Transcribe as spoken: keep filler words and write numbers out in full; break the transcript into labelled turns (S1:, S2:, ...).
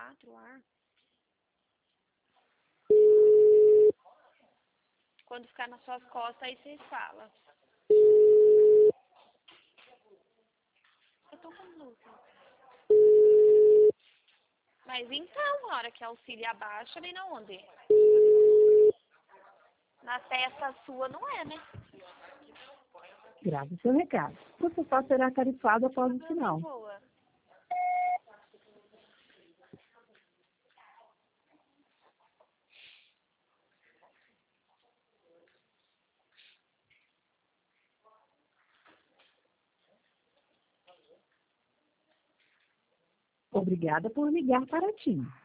S1: quatro lá. Quando ficar nas suas costas, aí vocês falam. Eu tô com luta. Mas então, na hora que a auxílio abaixa, vem na onde? Na testa sua não é, né?
S2: Grave seu recado. O sofá será tarifado após o sinal.
S1: Boa.
S2: Obrigada por ligar para a TIM.